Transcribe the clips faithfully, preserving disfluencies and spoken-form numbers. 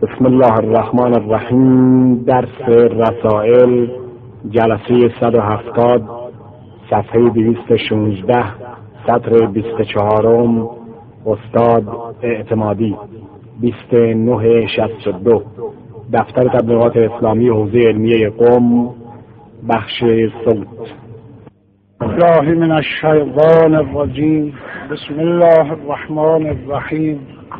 بسم الله الرحمن الرحیم. درس رسائل جلسه صد و هفتاد، صفحه دویست و شانزده، سطر بیست و چهارم، استاد اعتمادی، بیست و نه شصت و دو، دفتر تبلیغات اسلامی حوزه علمیه قم، بخش صوت. الله من الشیطان الرجیم. بسم الله الرحمن الرحیم.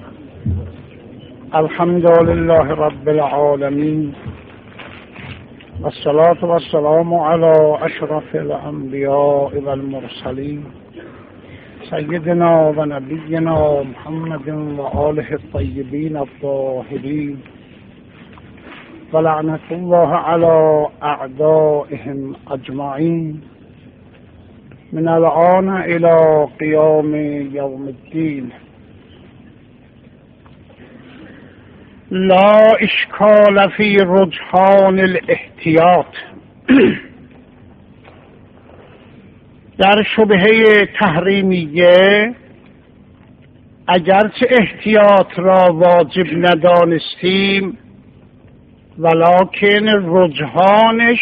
الحمد لله رب العالمین والصلاة والسلام علی اشرف الانبیاء والمرسلین سیدنا و نبینا محمد و آله الطیبین الطاهرین و لعنت الله علی اعدائهم اجمعین من الآن الى قیام یوم الدین. لا اشکال فی رجحان الاحتیاط. در شبهه تحریمیه اگرچه احتیاط را واجب ندانستیم ولکن رجحانش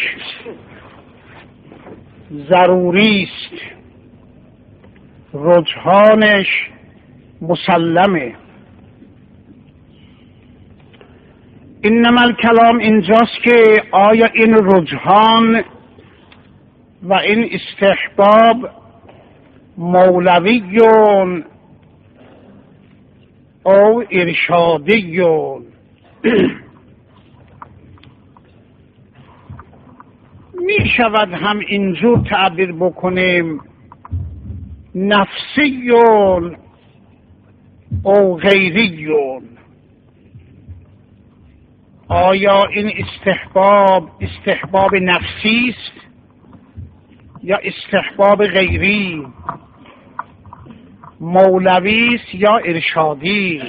ضروری است، رجحانش مسلمه. انما الکلام اینجاست که آیا این رجحان و این استحباب مولویون او ارشادیون. می شود هم اینجور تعبیر بکنیم نفسیون او غیریون. آیا این استحباب استحباب نفسی است یا استحباب غیری، مولوی است یا ارشادی؟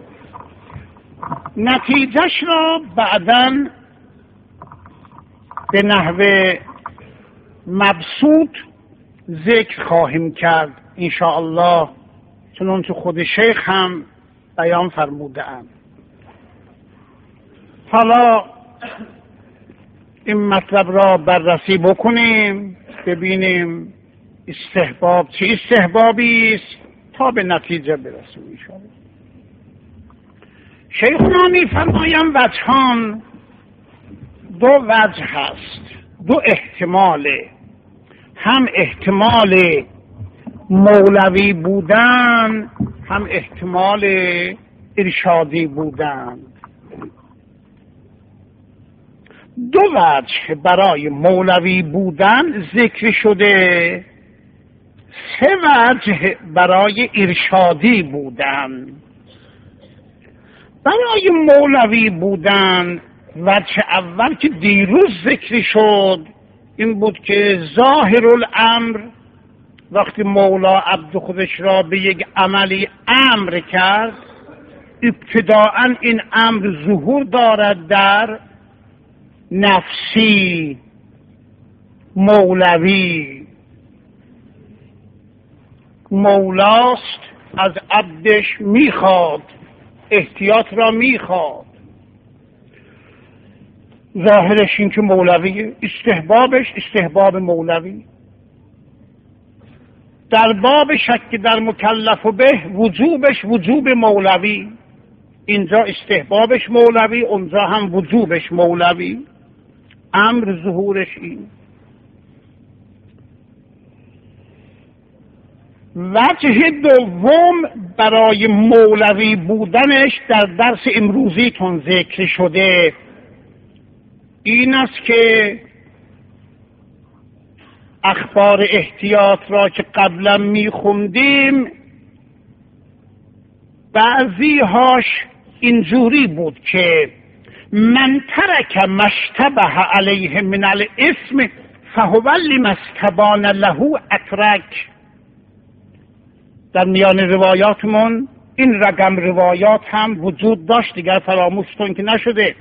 نتیجهش را بعداً به نحو مبسوط ذکر خواهیم کرد انشاءالله، چنانچه خود شیخ هم بیان فرموده‌اند. حالا این مطلب را بررسی بکنیم، ببینیم استحباب چه استحبابی است تا به نتیجه برسیم انشاءالله. شیخنا می‌فرمایند وجهان، دو وجه هست، دو احتماله. هم احتمال مولوی بودن، هم احتمال ارشادی بودن. دو وجه برای مولوی بودن ذکر شده، سه وجه برای ارشادی بودن. برای مولوی بودن وجه اول که دیروز ذکر شد این بود که ظاهر الامر، وقتی مولا عبد خودش را به یک عملی امر کرد، ابتداءً این امر ظهور دارد در نفسی مولوی. مولاست از عبدش میخواد، احتیاط را میخواد. ظاهرش این که مولوی، استحبابش استحباب مولوی. در باب شک در مکلف به وجوبش وجوب مولوی، اینجا استحبابش مولوی، اونجا هم وجوبش مولوی. امر ظهورش این. وجه دوم برای مولوی بودنش در درس امروزیتون ذکر شده، این است که اخبار احتیاط را که قبلا میخوندیم بعضی هاش اینجوری بود که من ترک مشتبه علیه من الاسم فهو لما استبان له اترک. در میان روایاتمون این رقم روایات هم وجود داشت، دیگر فراموشتون که نشده.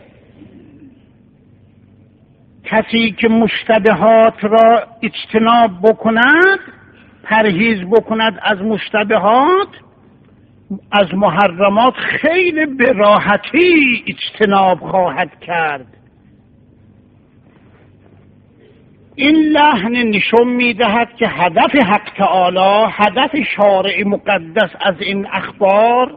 کسی که مشتبهات را اجتناب بکند، پرهیز بکند از مشتبهات، از محرمات خیلی به راحتی اجتناب خواهد کرد. این لحن نشون میدهد که هدف حق تعالی، هدف شارع مقدس از این اخبار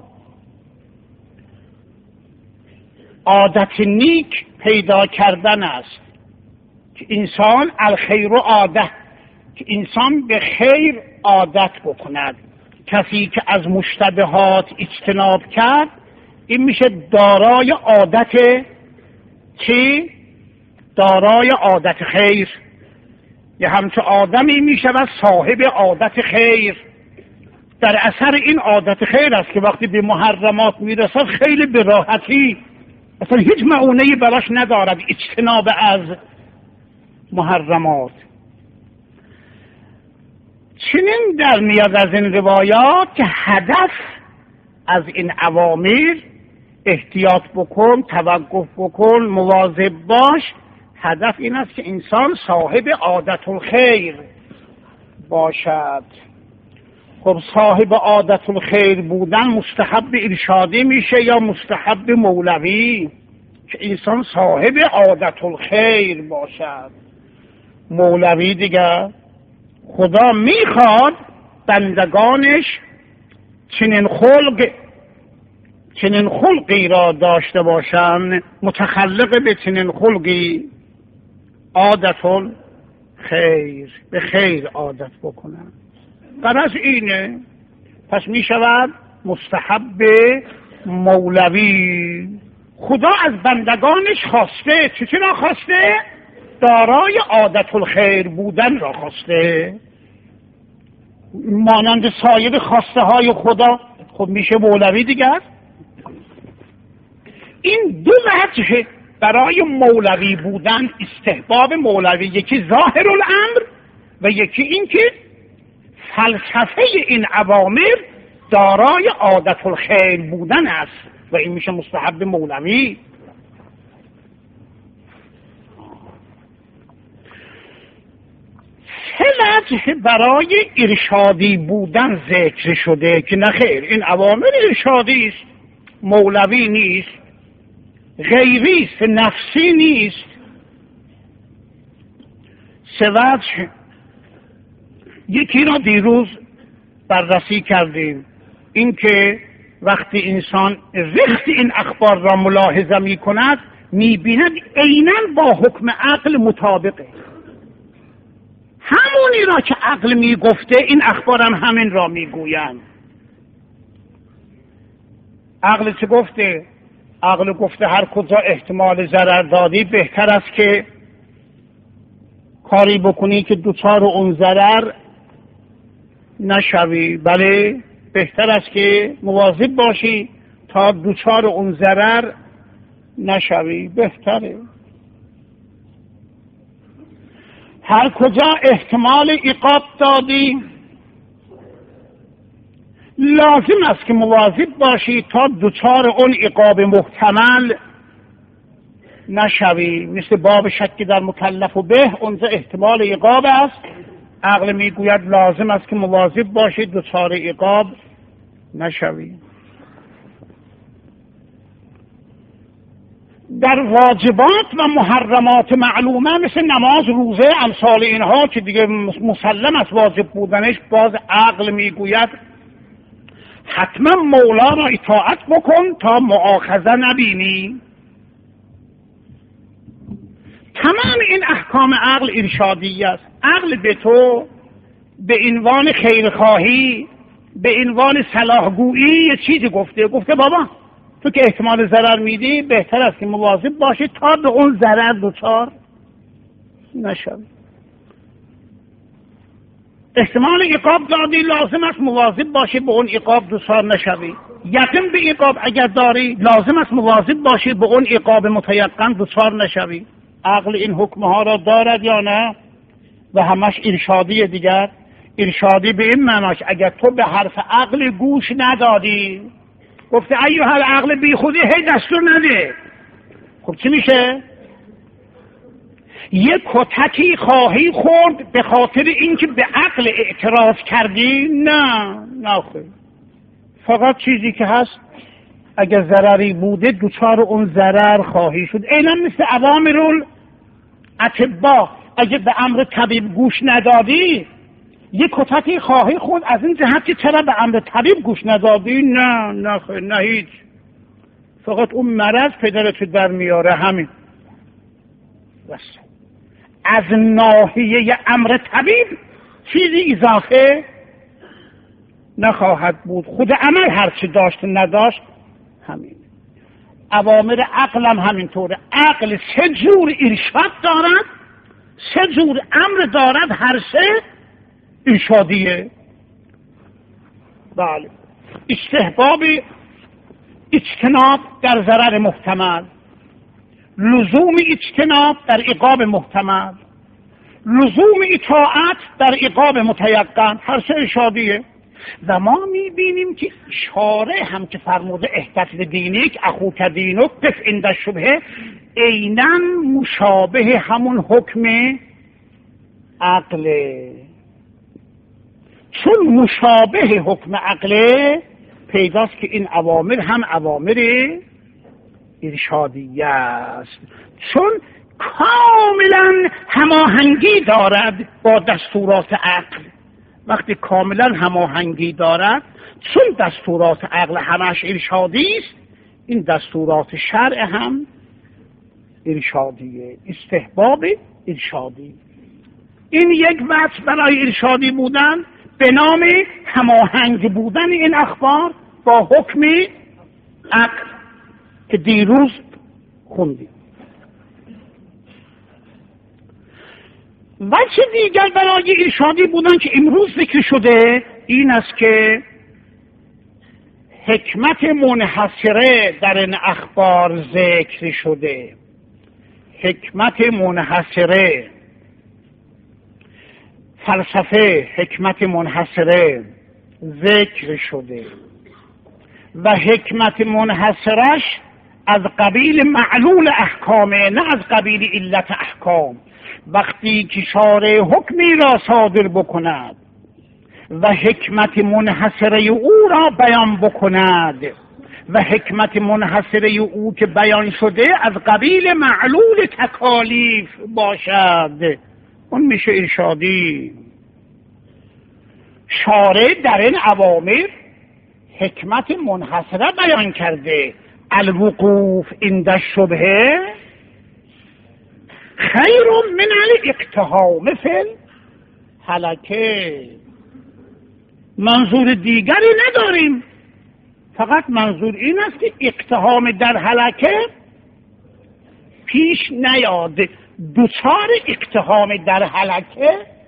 عادت نیک پیدا کردن است، که انسان الخیر و عادت، که انسان به خیر عادت بکند. کسی که از مشتبهات اجتناب کرد این میشه دارای عادت چی؟ دارای عادت خیر. یه همچه آدمی میشود صاحب عادت خیر. در اثر این عادت خیر است که وقتی به محرمات میرسد خیلی به راحتی، اصلا هیچ معونه‌ای براش ندارد اجتناب از محرمات. چنین در میاد از این روایات که هدف از این اوامر احتیاط بکن، توقف بکن، مواظب باش. هدف این است که انسان صاحب عادت الخیر باشد. خب صاحب عادت الخیر بودن مستحب ارشادی میشه یا مستحب مولوی؟ که انسان صاحب عادت الخیر باشد. مولوی دیگر خدا میخواد بندگانش چنین خلق چنین خلقی را داشته باشند، متخلق به چنین خلقی، عادت الخیر، به خیر عادت بکنند. غرض اینه. پس میشود مستحب مولوی. خدا از بندگانش خواسته، چطور را خواسته؟ دارای عادت الخیر بودن را خواسته، مانند سایر خواسته های خدا. خب میشه مولوی دیگر. این دو وجه برای مولوی بودن، استحباب مولوی، یکی ظاهر الامر و یکی این که فلسفه این اوامر دارای عادت الخیر بودن است و این میشه مستحب مولوی. سه وجه برای ارشادی بودن ذکر شده که نخیر، این اوامر ارشادی است، مولوی نیست، غیری است، نفسی نیست. سه وجه، یکی را دیروز بررسی کردیم، این که وقتی انسان رخت این اخبار را ملاحظه می کند می بیند عیناً با حکم عقل مطابقه. همونی را که عقل می گفته این اخبار هم همین را می گویند. عقل چه گفته؟ عقل گفته هر کجا احتمال ضرر دادی بهتر است که کاری بکنی که دوچار اون ضرر نشوی. بله، بهتر است که مواظب باشی تا دوچار اون ضرر نشوی، بهتره. هر کجا احتمال عقاب دادی لازم است که مواظب باشی تا دوچار اون عقاب محتمل نشوی. مثل باب شک در مکلف و به، اونجا احتمال عقاب است، عقل میگوید لازم است که مواظب باشی دوچار عقاب نشوی. در واجبات و محرمات معلومه مثل نماز، روزه، امثال اینها که دیگه مسلم است واجب بودنش، باز عقل میگوید حتما مولا را اطاعت بکن تا مؤاخذه نبینی. تمام این احکام عقل ارشادی است. عقل به تو به عنوان خیرخواهی، به عنوان صلاحگویی یه چیزی گفته. گفته بابا تو که احتمال ضرر میدی بهتر است که مواظب باشی تا به اون ضرر دوچار نشوی. احتمال عقاب دادی لازم است مواظب باشی به اون عقاب دوچار نشوی. یقین به عقاب اگر داری لازم است مواظب باشی به اون عقاب متیقن دوچار نشوی. عقل این حکمها را دارد یا نه؟ و همش ارشادی. دیگر ارشادی به این معناش اگر تو به حرف عقل گوش ندادی، گفته ایها العقل بی خودی هی دستور نده، خب چی میشه؟ یک کتکی خواهی خورد به خاطر اینکه به عقل اعتراض کردی؟ نه نه خیر. فقط چیزی که هست اگر ضرری بوده دوچار اون ضرر خواهی شد. اینا مثل اوامر الاطباء، اگه به امر طبیب گوش ندادی یه کتکی خواهی خود از این جهت که چرا به امر طبیب گوش ندادی. نه نه نه هیچ، فقط اون مرض پدرت در میاره، همین بس. از ناحیه امر طبیب چیزی اضافه نخواهد بود. خود عمل هرچی داشت نداشت همین. اوامر عقل هم همینطوره. عقل سه جور ارشاد دارد، سه جور امر دارد، هر سه ارشادیه. بله. استحباب اجتناب در ضرر محتمل، لزوم اجتناب در عقاب محتمل، لزوم اطاعت در عقاب متیقن، هر سه ارشادیه. و ما میبینیم که شارع هم که فرموده احدث دینک اخوک دینک قف عند الشبهه، عیناً مشابه همون حکم عقله. چون مشابه حکم عقله پیداست که این اوامر هم اوامر ارشادیه است، چون کاملا هماهنگی دارد با دستورات عقل. وقتی کاملا هماهنگی دارد، چون دستورات عقل همش ارشادی است، این دستورات شرع هم ارشادیه. استحباب ارشادی، این یک وجه برای ارشادی بودن به نام هماهنگ بودن این اخبار با حکم عقل که دیروز خوندیم. وجه دیگر برای ارشادی بودن که امروز ذکر شده این است که حکمت منحصره در این اخبار ذکر شده. حکمت منحصره، فلسفه حکمت منحصره ذکر شده و حکمت منحصرش از قبیل معلول احکامه، نه از قبیل علت احکام. وقتی که شارع حکمی را صادر بکند و حکمت منحصره او را بیان بکند و حکمت منحصره او که بیان شده از قبیل معلول تکالیف باشد، اون میشه ارشادی. شارع در این اوامر حکمت منحصره بیان کرده. الوقوف عند الشبهه خیر من الاقتحام فی الهلکه. منظور دیگری نداریم، فقط منظور این است که اقتحام در هلکه پیش نیاد، دوچار اقتحام در هلکه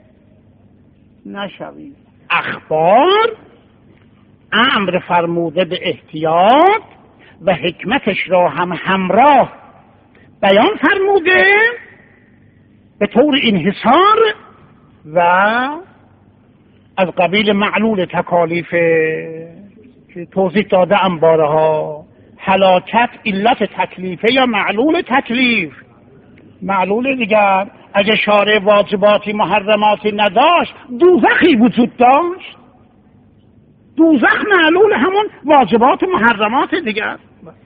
نشوید. اخبار امر فرموده به احتیاط و حکمتش را هم همراه بیان فرموده به طور انحصار و از قبیل معلول تکالیف که توضیح داده ام بارها. هلاکت علت تکلیفه یا معلول تکلیف. معلول دیگر اگه شارع واجباتی محرماتی نداشت دوزخی وجود داشت. دوزخ معلول همون واجبات محرمات دیگر.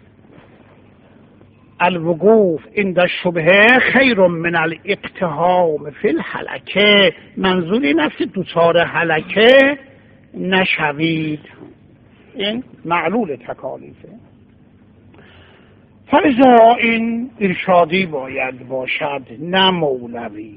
الوقوف عند الشبهه خیر من الاقتحام فی الهلکه. منظور این است که دوچار هلکه نشوید. این معلول تکالیفه. فلذا این ارشادی باید باشد نه مولوی.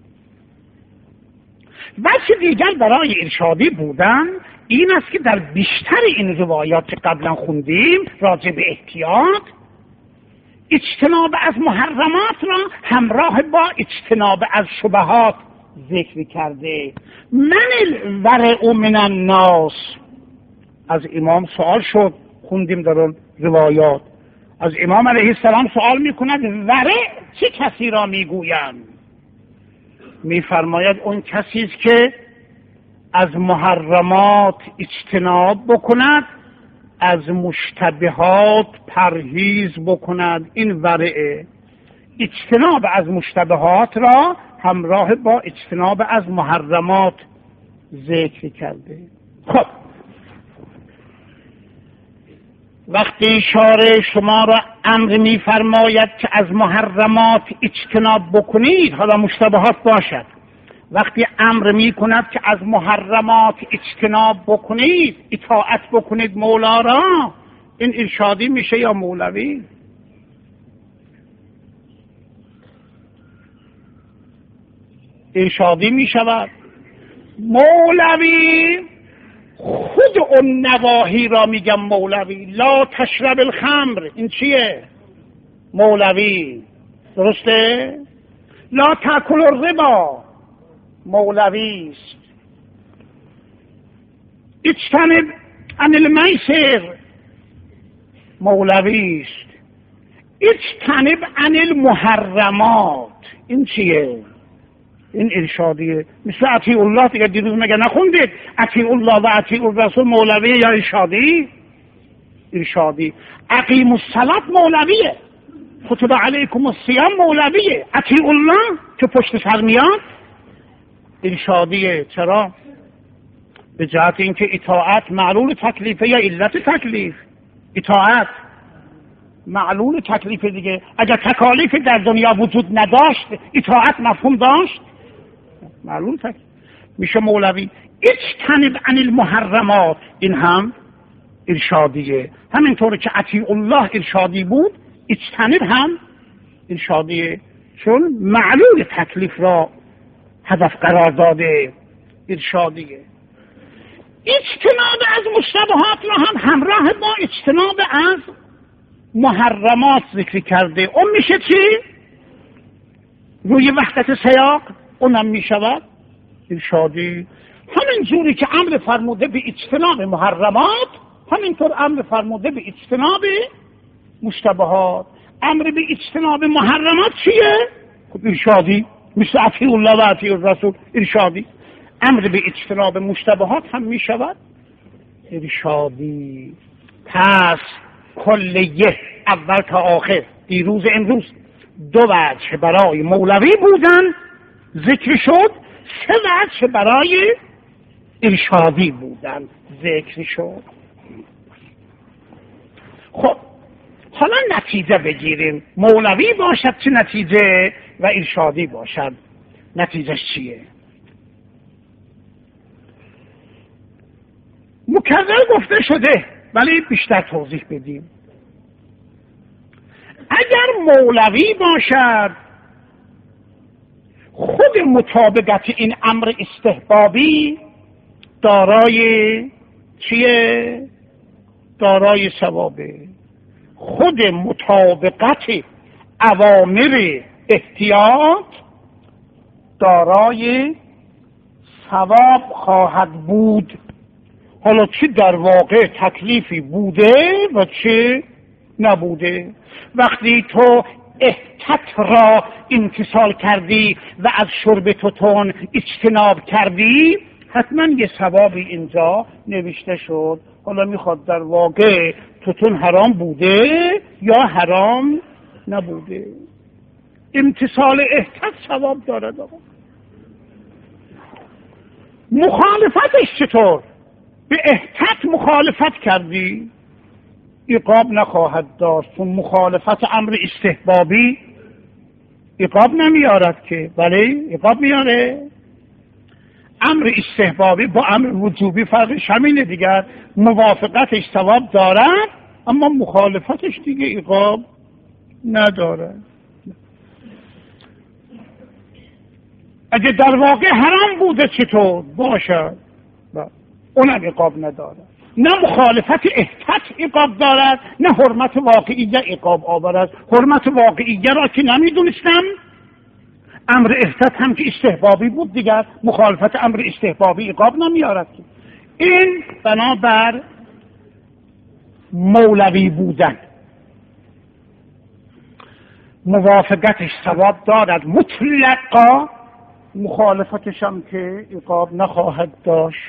وجه دیگر برای ارشادی بودن این است که در بیشتر این روایات که قبلا خوندیم راجع به احتیاط، اجتناب از محرمات را همراه با اجتناب از شبهات ذکر کرده. من الورع من الناس، از امام سوال شد، خوندیم در اون روایات، از امام علیه السلام سوال میکند ورع چه کسی را میگویند؟ میفرماید اون کسی است که از محرمات اجتناب بکند، از مشتبهات پرهیز بکند. این ورعه. اجتناب از مشتبهات را همراه با اجتناب از محرمات ذکر کرده. خب وقتی شارع شما را امر می‌فرماید که از محرمات اجتناب بکنید، حالا مشتبهات باشد، وقتی امر می‌کند که از محرمات اجتناب بکنید، اطاعت بکنید مولا را، این ارشادی میشه یا مولوی؟ ارشادی میشود. مولوی خود اون نواهی را میگم مولوی. لا تشرب الخمر، این چیه؟ مولوی. درسته؟ لا تاکل الربا، مولوی است. اجتنب عن المیسر، مولوی است. اجتنب عن المحرمات، این چیه؟ این ارشادیه. مثل اطیع الله دیگه، دیروز مگه نخوندید اطیع الله و اطیع الرسول مولوی یا ارشادی؟ ارشادی. اقیموا الصلاة مولویه. کتب علیکم الصیام مولویه. اطیع الله که پشت سر میاد ارشادیه. چرا؟ به جهت اینکه اطاعت معلول تکلیفه یا علت تکلیف. اطاعت معلول تکلیفه دیگه. اگر تکالیف در دنیا وجود نداشت اطاعت مفهوم داشت؟ معلول تکلیف میشه مولوی. اجتنب عن المحرمات، این هم ارشادیه. همینطور که اطیع الله ارشادی بود، اجتنب هم ارشادیه، چون معلول تکلیف را هدف قرار داده. ارشادیه. اجتناب از مشتبهات را هم همراه با اجتناب از محرمات ذکر کرده. اون میشه چی؟ روی وحدت سیاق اونم میشود ارشادی. همین جوری که امر فرموده به اجتناب محرمات، همینطور امر فرموده به اجتناب مشتبهات. امر به اجتناب محرمات چیه؟ خب ارشادی، مثل اطیع الله و اطیع الرسول، ارشادی. امر به اجتناب مشتبهات هم میشود ارشادی. پس کلیه اول تا آخر، دیروز امروز دو وجه برای مولوی بودن ذکر شد، سه وجه برای ارشادی بودن ذکر شد. خب حالا نتیجه بگیریم، مولوی باشد چه نتیجه و ارشادی باشد نتیجهش چیه؟ مکرر گفته شده ولی بیشتر توضیح بدیم. اگر مولوی باشد خود مطابقت این امر استحبابی دارای چیه؟ دارای ثوابه. خود مطابقت اوامر احتیاط دارای ثواب خواهد بود. حالا چه در واقع تکلیفی بوده و چه نبوده. وقتی تو احتیاط را امتثال کردی و از شرب توتون اجتناب کردی، حتما یه ثوابی اینجا نوشته شد. حالا میخواد در واقع توتون حرام بوده یا حرام نبوده، امتثال احتیاط ثواب دارد. مخالفتش چطور؟ به احتیاط مخالفت کردی، عقاب نخواهد داشت، چون مخالفت امر استحبابی عقاب نمیارد که، ولی عقاب میاره. امر استحبابی با امر وجوبی فرقش همینه دیگر، موافقتش ثواب دارد اما مخالفتش دیگه عقاب ندارد. اگه در واقع حرام بوده چطور باشد؟ اونم عقاب ندارد. نه مخالفت احتیاط عقاب دارد، نه حرمت واقعیه عقاب آورد. حرمت واقعیه را که نمیدونستم، امر احتیاط هم که استحبابی بود دیگر، مخالفت امر استحبابی عقاب نمیارد. این بنابر مولوی بودن. موافقتش ثواب دارد مطلقا، مخالفتش هم که عقاب نخواهد داشت.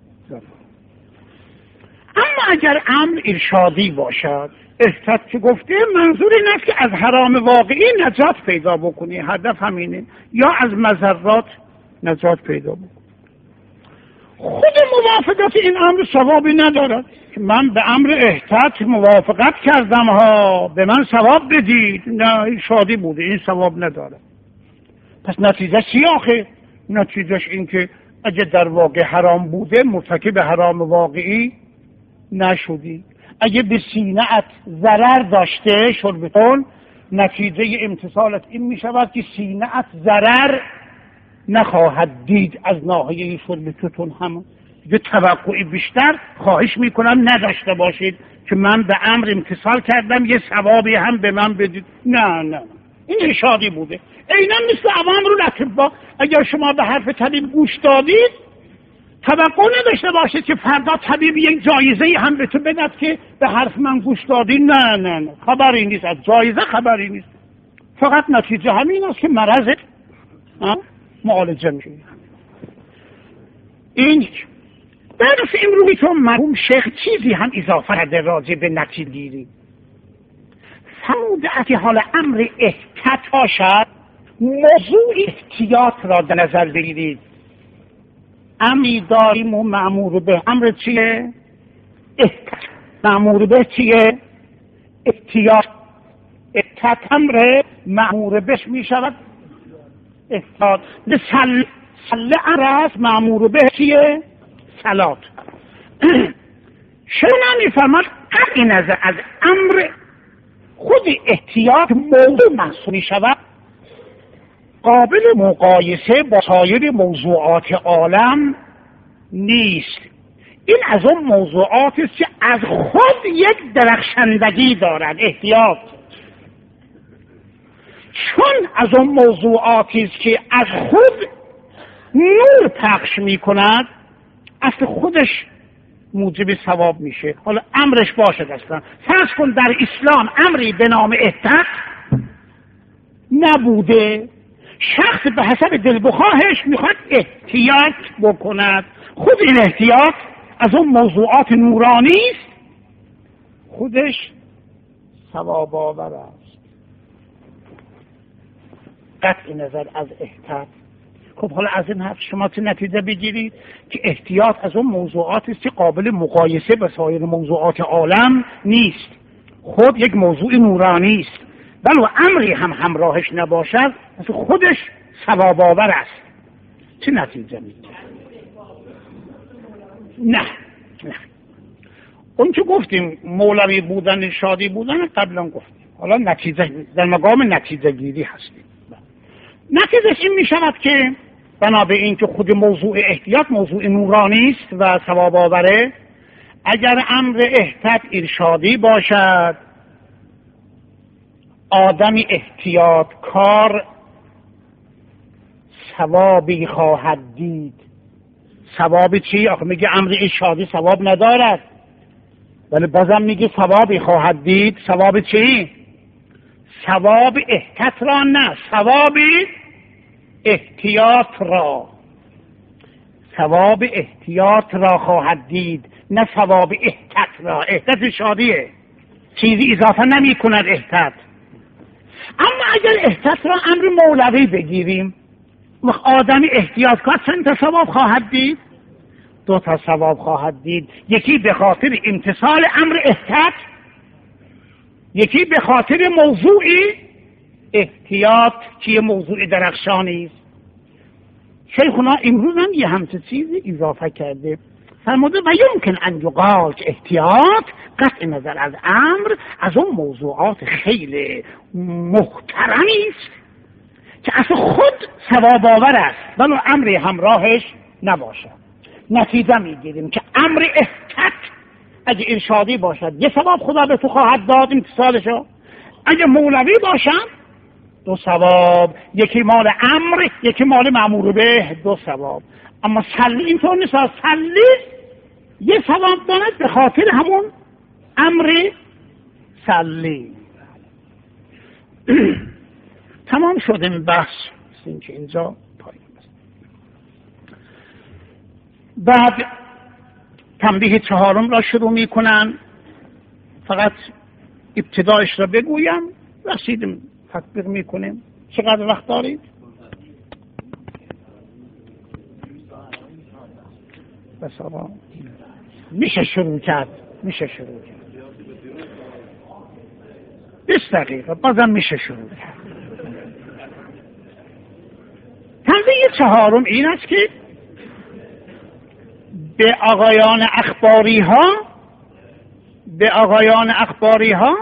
اما اگر امر ارشادی باشد، احتیاط که گفته منظور این است که از حرام واقعی نجات پیدا بکنی، هدف همینه، یا از مضرات نجات پیدا بکنی. خود موافقت این امر ثوابی ندارد که من به امر احتاط موافقت کردم ها به من ثواب بدید، نه این شادی بوده، این ثواب نداره. پس نتیجه چی آخه؟ نتیجهش این که اگه در واقع حرام بوده مرتکب حرام واقعی نشدی. اگه به سینه‌ات ضرر داشته شربتون، نتیجه امتثالت این می شود که سینه‌ات ضرر نخواهد دید از ناحیه شربتون. هم یه توقعی بیشتر خواهش میکنم نداشته باشید که من به امر امتثال کردم یه ثوابی هم به من بدید. نه نه این ارشادی بوده. اینا مثل اوامر الاطباء، اگر شما به حرف طبیب گوش دادید توقع نداشته باشید که فردا طبیب یک جایزه هم به تو بدهد که به حرف من گوش دادی. نه نه نه خبری نیست، از جایزه خبری نیست، فقط نتیجه همین است که مرضت معالجه میشه. این درس امروزی که مرحوم شیخ چیزی هم اضافه کرده راجع به نتیجه گیری. فرموده که حال امر احتیاط باشد، موضوع احتیاط را در نظر بگیرید. امری داریم و مأمور به. امر چیه؟ احتیاط. مأمور به چیه؟ احتیاط. احتیاط امر مأمور بهش می شود احتیاط. سل سل امر است، مأمور به چیه؟ صلات. شما میفهمد قطع نظر از امر خود احتیاط موضوع محسوب می شود، قابل مقایسه با سایر موضوعات عالم نیست. این از اون موضوعات است که از خود یک درخشندگی دارد. احتیاط چون از اون موضوعاتی است که از خود نور پخش می کند، اصل خودش موجب ثواب میشه. حالا امرش باشد اصلا. فرض کن در اسلام امری به نام احتیاط نبوده، شخص به حسب دلبخواهش میخواد احتیاط بکند. خود این احتیاط از اون موضوعات نورانی است، خودش ثواب آور است. قطع نظر از احتیاط. خب حالا از این حرف شما چه نتیجه بگیرید؟ که احتیاط از اون موضوعات است که قابل مقایسه با سایر موضوعات عالم نیست، خود یک موضوع نورانی است. ولو امری هم همراهش نباشد مثل خودش ثواب آور است. چه نتیجه میگیرید؟ نه نه اون که گفتیم مولوی بودن شادی بودن قبلا گفتیم، حالا نتیجه در مقام نتیجه گیری هستیم. نتیجهش این می شود که بنا به این که خود موضوع احتیاط موضوع نورانی است و ثواب آوره، اگر امر احتیاط ارشادی باشد، آدمی احتیاط کار ثوابی خواهد دید. ثواب چی؟ آخه میگه امر ارشادی ثواب ندارد، ولی بازم میگه ثوابی خواهد دید. ثواب چی؟ ثواب احتیاط را نه، ثواب احتیاط را. ثواب احتیاط را خواهد دید، نه ثواب احتیاط را. احتیاط شادیه، چیزی اضافه نمی کند احتیاط. اما اگر احتیاط را امر مولوی بگیریم، آدمی احتیاط کنه چند تا ثواب خواهد دید؟ دو تا ثواب خواهد دید. یکی به خاطر امتثال امر احتیاط، یکی به خاطر موضوعی احتیاط که موضوع درخشانی است. شیخنا امروز هم یه همچه چیزی اضافه کرده، فرموده و یمکن ان یقال که احتیاط قطع نظر از امر از اون موضوعات خیلی محترمی است که اصلا خود ثواب آور است ولو امری همراهش نباشد. نتیجه میگیریم که امر احتیاط اگه ارشادی باشد یه ثواب خدا به تو خواهد داد امتثالشو، اگه مولوی باشد دو ثواب، یکی مال امر یکی مال مأمور به، دو ثواب. اما سلی اینطور نیست، سلی یه ثواب داند به خاطر همون امر سلی. تمام شد این بحث، این که اینجا پایین است. بعد تنبیه چهارم را شروع می کنن. فقط ابتدایش را بگویم، رسیدیم تطبیق می کنیم. چقدر وقت دارید؟ بس آقا میشه شروع کرد میشه شروع کرد بیست دقیقه بازم میشه شروع کرد. تنبیه چهارم این است که به آقایان اخباری ها به آقایان اخباری ها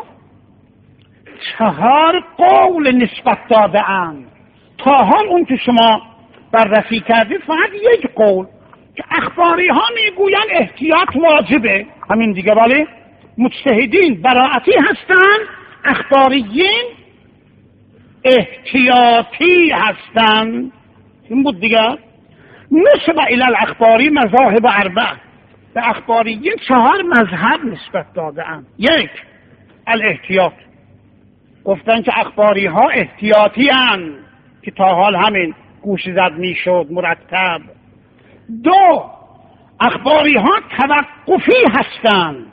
چهار قول نسبت داده اند. تا حال اون که شما بررسی کردید فقط یک قول که اخباری ها میگوین احتیاط واجبه، همین دیگه. ولی مجتهدین براعتی هستند، اخباریین احتیاطی هستند. این بود دیگه. نسبت الی الاخباری مذاهب اربعه، به اخباریین چهار مذهب نسبت داده اند. یک، الاحتیاط، گفتن که اخباری ها احتیاطی اند که تا حال همین گوش زد میشد مرتب. دو، اخباری ها توقفی هستند.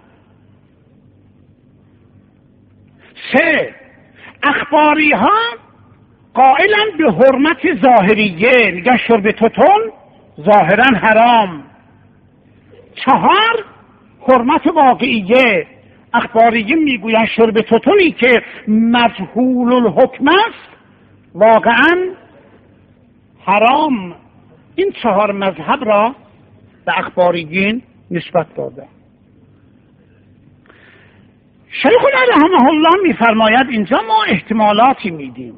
سه، اخباری ها قائلا به حرمت ظاهریه، میگن شرب توتون ظاهرا حرام. چهار، حرمت واقعیه، اخباریین میگوین شرب توتونی که مجهول الحکم است واقعا حرام. این چهار مذهب را به اخباریین نسبت داده. شیخنا رحمه الله میفرماید اینجا ما احتمالاتی میدیم.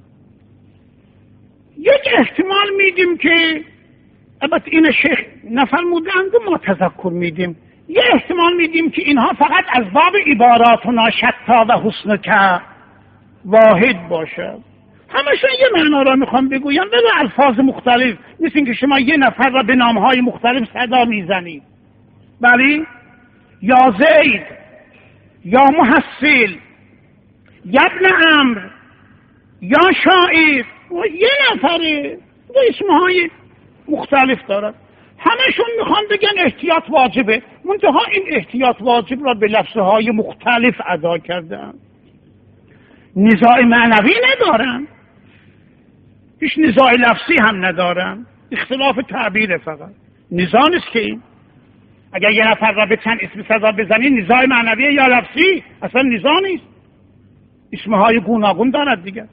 یک احتمال میدیم که البته این شیخ نفرمودند و ما تذکر میدیم. یه احتمال میدیم که اینها فقط از باب عباراتنا شتا و حسن که واحد باشه. همشون یه معنا را میخوام بگویم ولی الفاظ مختلف، مثل اینکه شما یه نفر را به نامهای مختلف صدا میزنید. بلی یا زید، یا محصل، یا ابن عمرو، یا شاعر، و یه نفره و اسمهای مختلف دارد. همشون میخوان بگن احتیاط واجبه، منتها این احتیاط واجب را به لفظهای مختلف ادا کردن. نزاع معنوی ندارن، هیچ نزاع لفظی هم ندارن، اختلاف تعبیر فقط. نزاع نیست که این اگر یه نفر را به چند اسم صدا بزنی نزاع معنوی یا لفظی، اصلا نزاع نیست، اسمهای گوناگون دارد دیگه.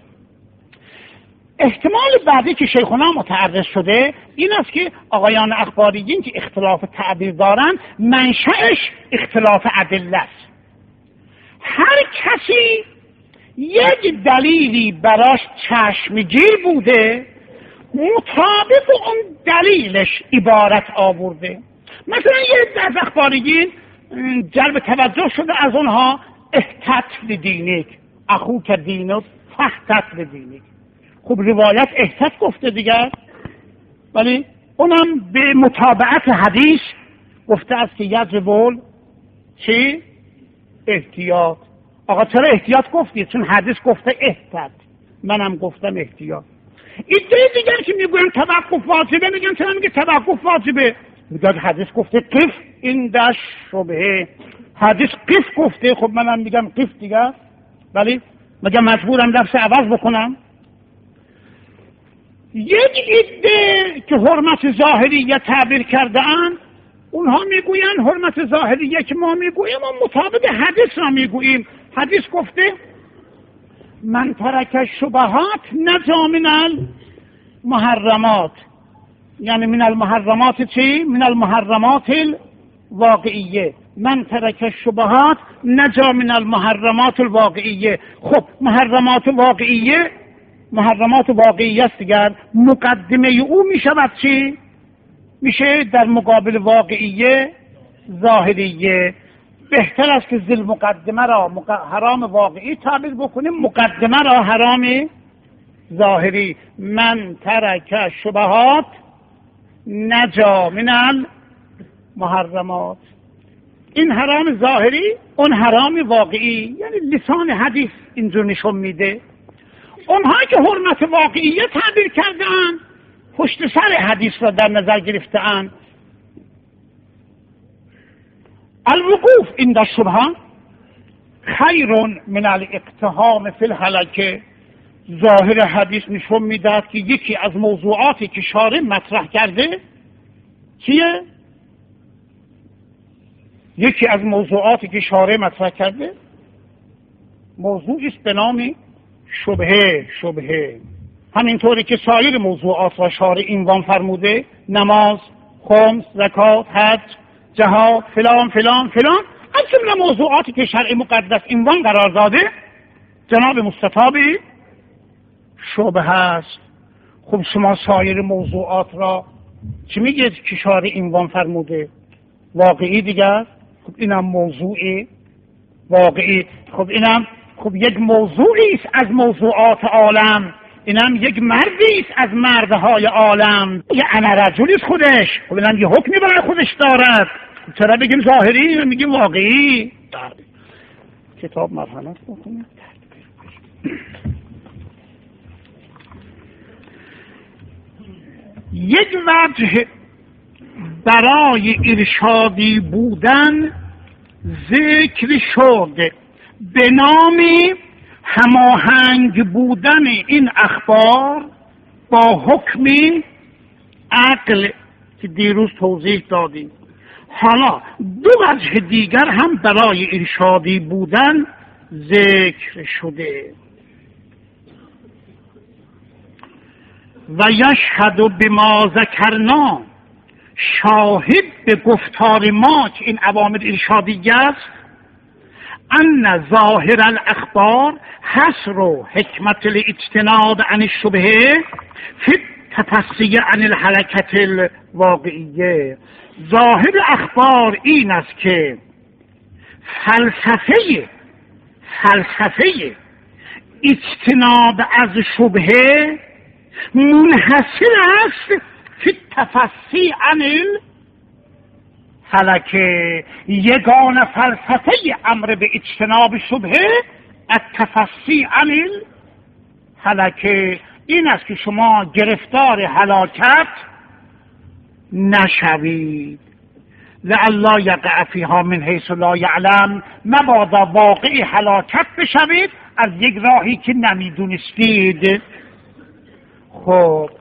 احتمال بعدی که شیخنا متعرض شده این است که آقایان اخباریین که اختلاف تعبیر دارن منشأش اختلاف ادله است. هر کسی یک دلیلی براش چشمگیر بوده، مطابق اون دلیلش عبارت آورده. مثلا یه از اخباریین جلب توجه شده از اونها احتط لدینک اخوک دینک فاحتط لدینک. خب روایت احتط گفته دیگر، ولی اونم به متابعت حدیث گفته است که یجب چی؟ احتیاط. آقا چرا احتیاط گفتی؟ چون حدیث گفته احتط، منم گفتم احتیاط. ایده دیگر که میگویم توقف واجبه، میگن چرا میگه توقف واجبه؟ میگه حدیث گفته قف این دش شبهه، حدیث قف گفته، خب منم میگم قف دیگر، ولی مگه مجبورم لفظ عوض بکنم؟ یک عده که حرمت ظاهریه تعبیر کرده اند، اونها میگوین حرمت ظاهریه که ما میگوییم و مطابق حدیث را میگوییم. حدیث گفته من ترک شبهات نجا من المحرمات، یعنی من المحرمات چی؟ من المحرمات الواقعیه. من ترک شبهات نجا من المحرمات الواقعیه. خب محرمات واقعیه، محرمات واقعی است دیگر، مقدمه او میشود چی؟ میشه در مقابل واقعیه ظاهریه. بهتر است که ذل مقدمه را حرام واقعی تعبیر بکنیم، مقدمه را حرام ظاهری. من ترک شبهات نجا من المحرمات. این حرام ظاهری، اون حرام واقعی، یعنی لسان حدیث اینجور نشون میده. اونها که حرمت واقعیه تعبیر کرده اند، پشت سر حدیث را در نظر گرفته اند. الوقوف عند الشبهه خیر من الاقتحام فی الهلکه. ظاهر حدیث نشون میدهد که یکی از موضوعاتی که شارع مطرح کرده چیه؟ یکی از موضوعاتی که شارع مطرح کرده موضوعی است به نام شبهه. شبهه همینطوری که سایر موضوعات را شارع عنوان فرموده، نماز، خمس، زکات، حج، جهاد، فلان فلان فلان، از جمله موضوعاتی که شرع مقدس عنوان قرار داده، جناب مستطابی شبهه است. خب شما سایر موضوعات را چی میگید که شارع عنوان فرموده؟ واقعی دیگر. خب اینم موضوعی واقعی. خب اینم خب یک موضوعی است از موضوعات عالم، اینم یک مردی است از مردهای عالم، یه انا رجلی است خودش. خب اینم یه حکمی برای خودش دارد. چرا بگیم ظاهری میگیم واقعی؟ کتاب مرحمت بکنید. یک وجه برای ارشادی بودن ذکر شد به نام هماهنگ بودن این اخبار با حکم عقل که دیروز توضیح دادیم. حالا دو وجه دیگر هم برای ارشادی بودن ذکر شده. و یشهد بما ذکرنا، شاهد به گفتار ما که این اوامر ارشادی است، ان ظاهر الاخبار حصر و حکمت الاجتناب عن الشبهه فی التفصیل عن الحرکت الواقعیه. ظاهر اخبار این است که فلسفه فلسفه اجتناب از شبهه منحصر است فی التفصیل عن الحرکه. یگان فلسفه امر به اجتناب شبهه التفصیل عن الحرکه این است که شما گرفتار هلاکت نشوید. لعلا یقع فیها من حیث لا یعلم، مبادا واقع هلاکت بشوید از یک راهی که نمیدونستید. خب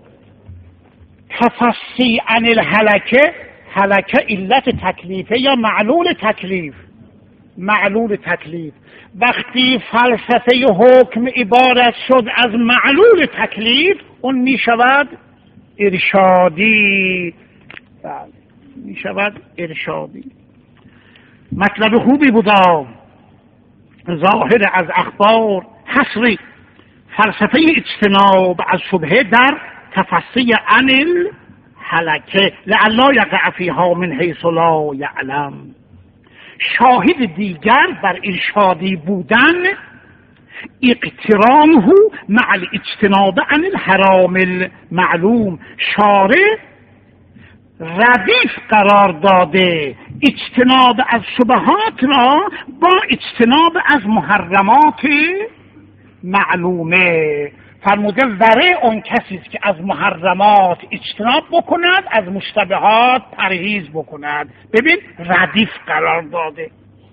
تفصیل عن الهلکه، هلکه علت تکلیفه یا معلول تکلیف؟ معلول تکلیف. وقتی فلسفه حکم عبارت شد از معلول تکلیف، اون می شود ارشادی. بله می شود ارشادی. مطلب خوبی بودا. ظاهر از اخبار حصری فلسفه اجتناب از شبهه در تفصیل عن الهلکه لعلا یقع فیها من حیث لا یعلم. شاهد دیگر بر ارشادی بودن اقترانه مع الاجتناب عن الحرام المعلوم. شارع ردیف قرار داده اجتناب از شبهات را با اجتناب از محرمات معلومه. فرموده وره اون کسی است که از محرمات اجتناب بکند، از مشتبهات پرهیز بکند. ببین ردیف قرار داده.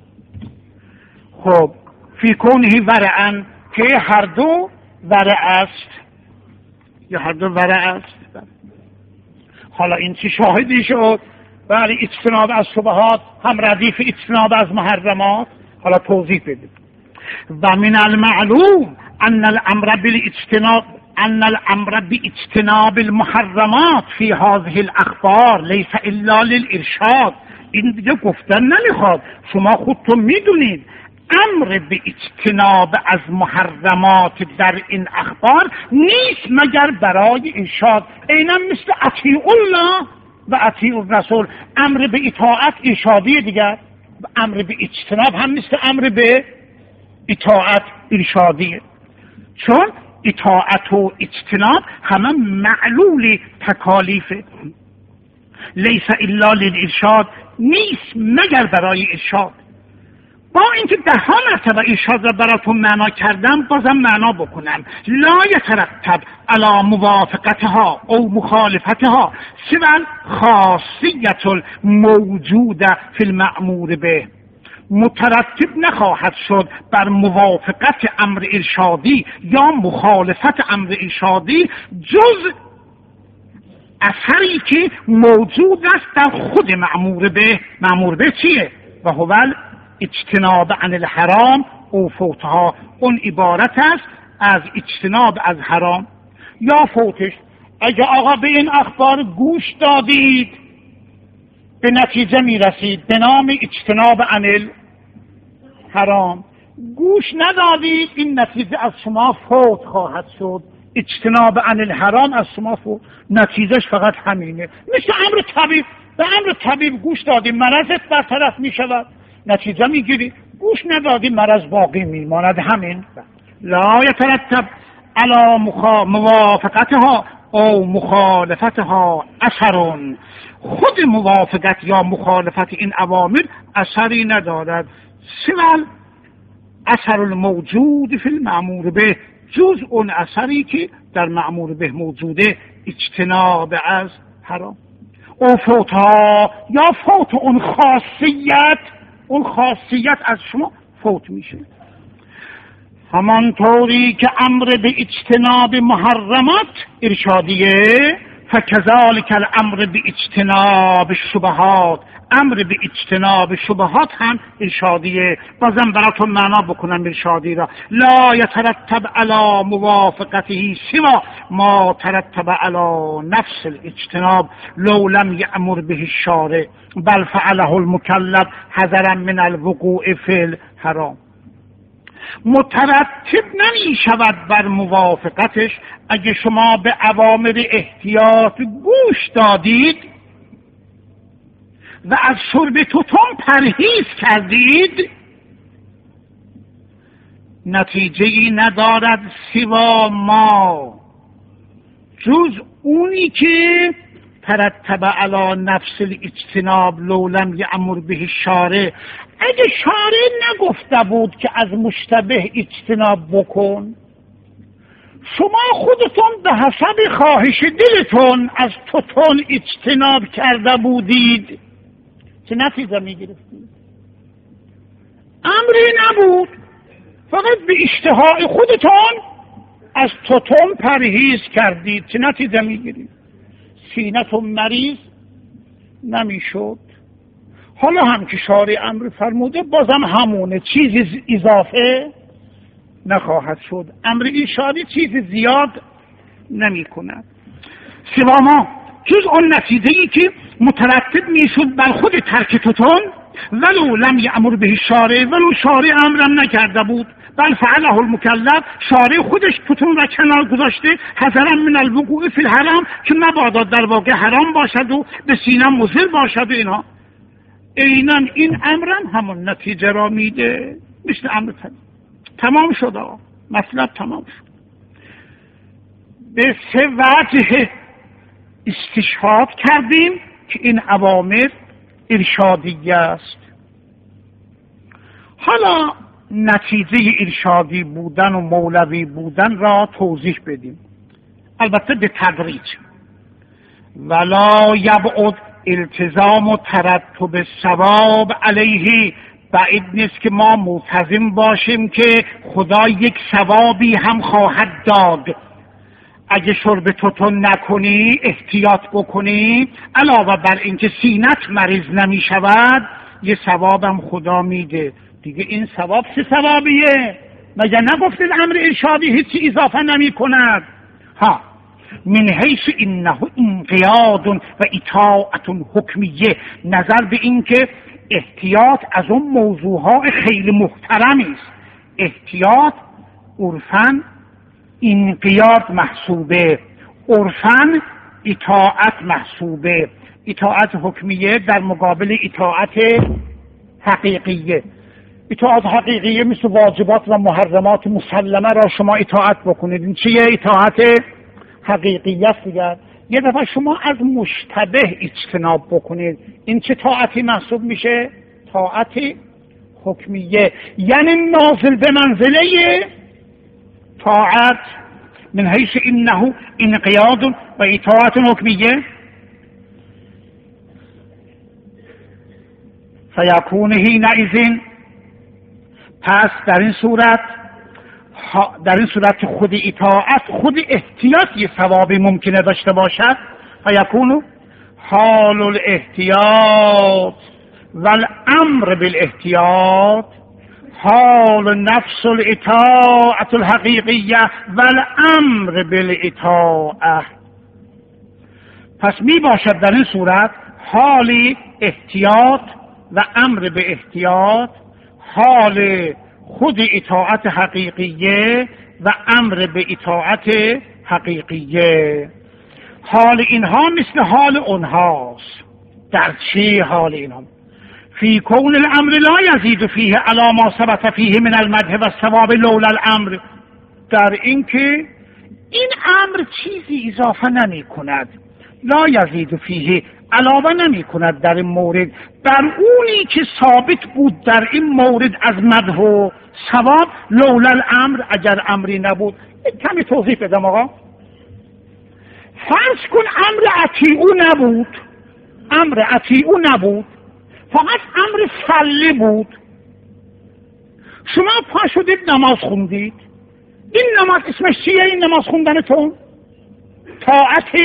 خب فی کونه ورعن، که هر دو ورع است، یا هر دو ورع است. حالا این چی شاهدی شد؟ برای اجتناب از شبهات هم ردیف اجتناب از محرمات. حالا توضیح بدید. و من المعلوم ان الامر بالاجتناب ان الامر باجتناب المحرمات فی هذه الاخبار لیس الا للارشاد. این دیگه گفتن نمیخواد، شما خودتون میدونید امر به اجتناب از محرمات در این اخبار نیست مگر برای ارشاد. اینم مثل اطیع الله و اطیع الرسول. امر به اطاعت ارشادی دیگر، امر به اجتناب هم مثل امر به اطاعت ارشادیه. چون اطاعت و اجتناب همه معلول تکالیفه. لیس الا للارشاد، نیست مگر برای ارشاد. با اینکه ده ها مرتبه ارشاد را براتون معنا کردم، بازم معنا بکنم. لا یترتب علی موافقتها او مخالفتها سوى خاصیت الموجوده فی المأمور به. مترتب نخواهد شد بر موافقت امر ارشادی یا مخالفت امر ارشادی جز اثری که موجود است در خود مأمور به. مأمور به چیه؟ و هو اجتناب عن الحرام او فوتها، اون عبارت است از اجتناب از حرام یا فوتش. اگه آقا به این اخبار گوش دادید به نتیجه می رسید به نام اجتناب عن الحرام، گوش ندادید این نتیجه از شما فوت خواهد شد. اجتناب عن الحرام از شما فوت، نتیجهش فقط همینه. مثل امر طبیب، به امر طبیب گوش دادی مرضت برطرف می شود، نتیجه می گیری. گوش ندادی مرض باقی می ماند. همین لا یترتب علی موافقتها او مخالفتها اثر، خود موافقت یا مخالفت این اوامر اثری ندارد سوال اثر الموجود فی المأمور به، جز اون اثری که در مأمور به موجوده، اجتناب از حرام. او فوتها یا فوت اون خاصیت، اون خاصیت از شما فوت میشه. همانطوری که امر به اجتناب محرمات ارشادیه، فکذالک الامر به اجتناب شبهات، امر به اجتناب شبهات هم ارشادیه. بازم براتون معنا بکنم ارشادی را. لا یترتب علی موافقته سوا ما ترتب علی نفس الاجتناب لو لم یأمر به الشارع بل فعله المکلف حذرا من الوقوع فی الحرام. مترتب نمی شود بر موافقتش اگه شما به اوامر احتیاط گوش دادید و از شرب توتون پرهیز کردید، نتیجه ای ندارد سوا ما، جز اونی که ترتب علی نفس الاجتناب لو لم یأمر به الشارع. اگه شارع نگفته بود که از مشتبه اجتناب بکن، شما خودتون به حسب خواهش دلتون از توتون اجتناب کرده بودید، چه نتیجه میگرفتید؟ امری نبود، فقط به اشتهای خودتون از توتون پرهیز کردید، چه نتیجه میگیرید؟ سینتون مریض نمیشد. حالا هم که شارع امر فرموده بازم همونه، چیزی اضافه نخواهد شد. امر ارشادی چیز زیاد نمی کند. سوا ما، جز اون نتیجه ای که مترتب می شد بر خود ترک توتون، ولو لم یأمر به الشارع، ولو شارع امرم نکرده بود، بل فعله المکلف، شارع خودش توتون را کنار گذاشته، حذرا من الوقوع فی الحرام، که مبادا در واقع حرام باشد و به سینه مضر باشد و اینها. اینا این امرم همون نتیجه را میده، مثل امر طبیب. تمام شد آقا، مطلب تمام شد. به سه وجه استشهاد کردیم که این اوامر ارشادیه است. حالا نتیجه ارشادی بودن و مولوی بودن را توضیح بدیم، البته به تدریج. ولا یبعد التزام و ترتب ثواب علیه، بعید نیست که ما ملتزم باشیم که خدا یک ثوابی هم خواهد داد. اگه شرب توتون نکنی، احتیاط بکنی، علاوه بر اینکه سینت مریض نمی شود، یه ثوابم خدا میده. دیگه این ثواب چه ثوابیه؟ مگه نگفتید امر ارشادی هیچی اضافه نمی کند؟ ها، من حیث انه انقیاد و اطاعت حکمیه، نظر به این که احتیاط از اون موضوعها خیلی محترمی است. احتیاط عرفاً انقیاد محسوبه، عرفاً اطاعت محسوبه. اطاعت حکمیه در مقابل اطاعت حقیقیه. اطاعت حقیقیه مثل واجبات و محرمات مسلمه را شما اطاعت بکنید، این چیه؟ اطاعت حقیقیه است دیگر. یه دفعه شما از مشتبه اجتناب بکنید، این چه طاعتی محسوب میشه؟ طاعت حکمیه، یعنی نازل به منزله طاعت. من حیث انه انقیاد و اطاعت حکمیه فیکون حینئذ، پس در این صورت در این صورت خود اطاعت، خود احتیاط یه ثوابی ممکنه داشته باشد. فیکون حال الاحتیاط و الامر بالاحتیاط حال نفس الاطاعت الحقیقیه و الامر بالاطاعه. پس می باشد در این صورت حال احتیاط و امر به احتیاط، حال خود اطاعت حقیقیه و امر به اطاعت حقیقیه. حال اینها مثل حال اونهاست. در چی حال اینها؟ فی کون الامر لا یزید فیه علی ما ثبت فیه من المدح و الثواب لولا الامر، در این که این امر چیزی اضافه نمی کند، لا یزید فیه علاوه نمی کند در این مورد بر اونی که ثابت بود در این مورد از مدح و ثواب لولا الامر، اگر امری نبود. کمی توضیح بدم آقا. فرض کن امر اطیعو نبود، امر اطیعو نبود، فقط امر صلی بود. شما پا شدید نماز خوندید، این نماز اسمش چیه؟ این نماز خوندنتون طاعت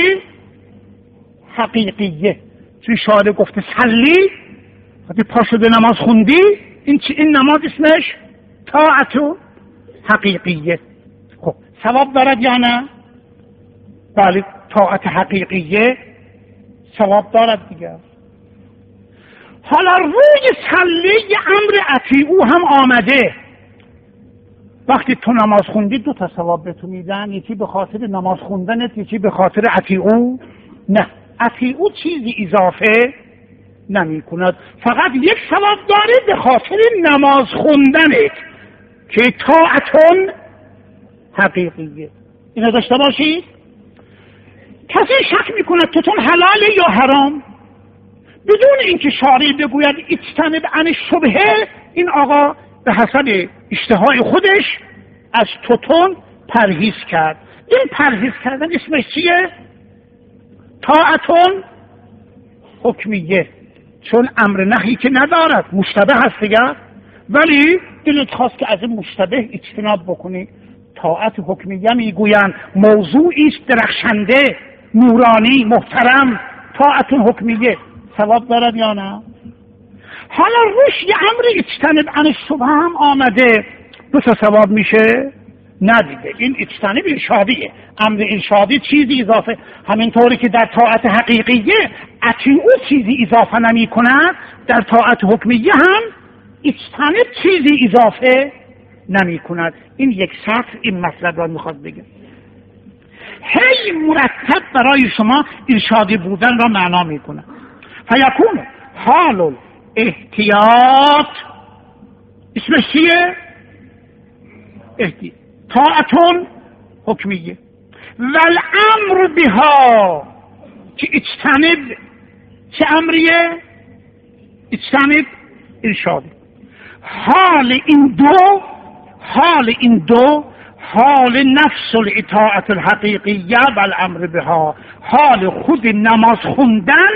حقیقیه. چون شاعر گفته صلی، وقتی پا شده نماز خوندی، این چی؟ این نماز اسمش طاعت حقیقیه. خب ثواب دارد یا نه؟ بله، طاعت حقیقیه ثواب دارد دیگه. حالا روی صلی امر اطیعو هم آمده. وقتی تو نماز خوندی دو تا ثواب به تو میدن، یکی به خاطر نماز خوندنت، یکی به خاطر اطیعو. نه، اطیعو چیزی اضافه نمی کند، فقط یک ثواب داره به خاطر نماز خوندنت که طاعتون حقیقیه. اینو داشته باشید. کسی شک میکند توتون حلاله یا حرام بدون اینکه شارع بگوید اجتنب عن شبهه، این آقا به حسب اشتهای خودش از توتون پرهیز کرد. این پرهیز کردن اسمش چیه؟ طاعتون حکمیه، چون امر نهی که ندارد، مشتبه هست دیگه، ولی دلت خواست که از این مشتبه اجتناب بکنی. طاعت حکمیه میگویند موضوعی است درخشنده، نورانی، محترم. طاعتون حکمیه ثواب دارد یا نه؟ حالا روش یه امر اجتنب عن شبهه هم آمده، دو تا ثواب میشه؟ ندیده. این اجتنب ارشادیه، امر ارشادی چیزی اضافه. همینطوری که در طاعت حقیقیه اطیعو چیزی اضافه نمی کند، در طاعت حکمیه هم اجتنب چیزی اضافه نمی کند. این یک سطر این مطلب را میخواد بگه. هی مرتب برای شما ارشادی بودن را معنا میکنه. فیکون حال احتیاط اسمش چیه؟ احتیاط طاعتون حکمیه و الامر بها که اجتنب چه امریه؟ اجتنب ارشادی. حال این دو حال این دو حال نفس الاطاعت الحقیقیه و الامر بها، حال خود نماز خوندن